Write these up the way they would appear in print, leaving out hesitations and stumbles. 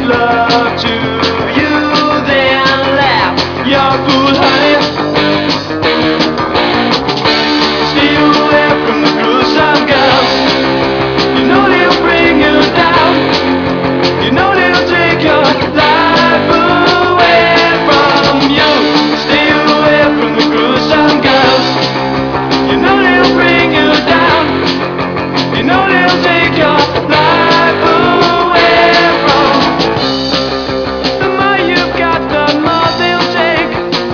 love to you, then laugh. You're a fool, honey. Stay away from the gruesome girls. You know they'll bring you down. You know they'll take your life away from you. Stay away from the gruesome girls. You know they'll bring you down. You know they'll take your life away from. The more you've got, the more they'll take.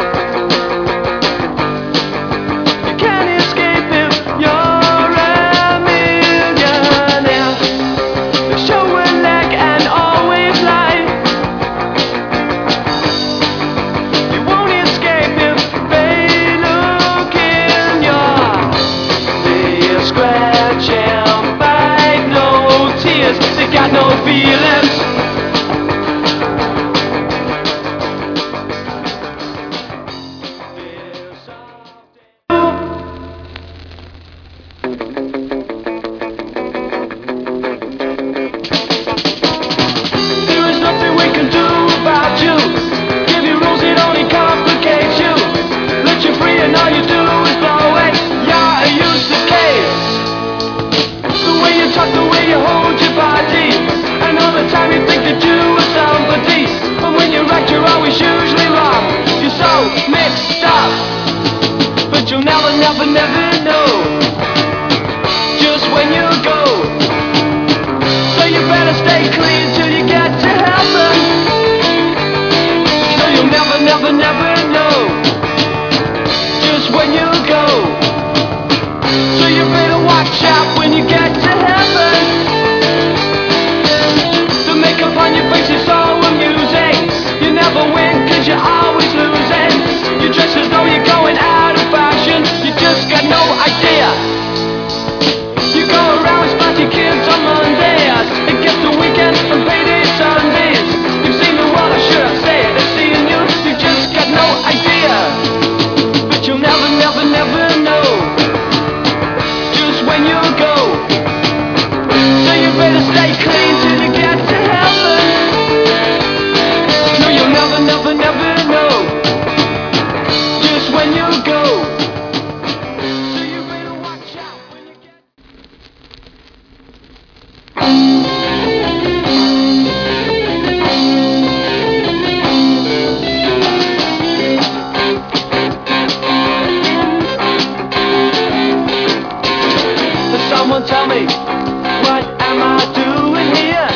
You can't escape if you're a millionaire. They show a leg and always lie. You won't escape if they look in your. They scratch and bite, no tears. They got no feelings. There is nothing we can do about you. Give you rules, it only complicates you. Let you free and all you do is blow away. You're a useless case. The way you talk, the way you hold your body, and all the time you think that you are somebody. But when you're right, you're always usually wrong. You're so mixed up, but you'll never, never, never know just when you go. So you better stay clean till you get to heaven. So you'll never, never, never know just when you go. So you better watch out when you get to heaven. The makeup on your face is so amusing. You never win cause you're always losing. You dress as though you're going out of fashion. You just got no idea. You go around with splashy kids on Mondays. It gets the weekend and payday Sundays. You've seen the world, or should I say it, they've seen you. You just got no idea. But you'll never, never, never know just when you go. So you better stay clean till you get to heaven. No, you'll never, never, never know just when you go. So you better watch out when you get. Someone tell me, what am I doing here?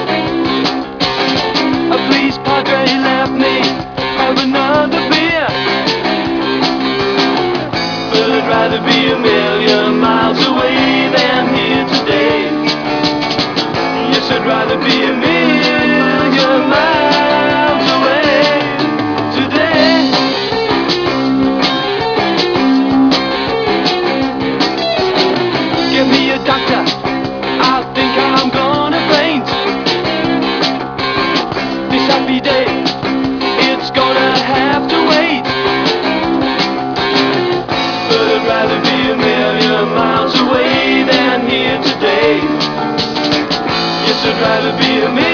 Please, Padre, let me have another beer. But I'd rather be a million miles away than here today. Yes, I'd rather be a million miles away today. Give me a doctor, I think I'm gonna faint. This happy day, it's gonna have to wait. But I'd rather be a million miles away than here today. Yes, I'd rather be a million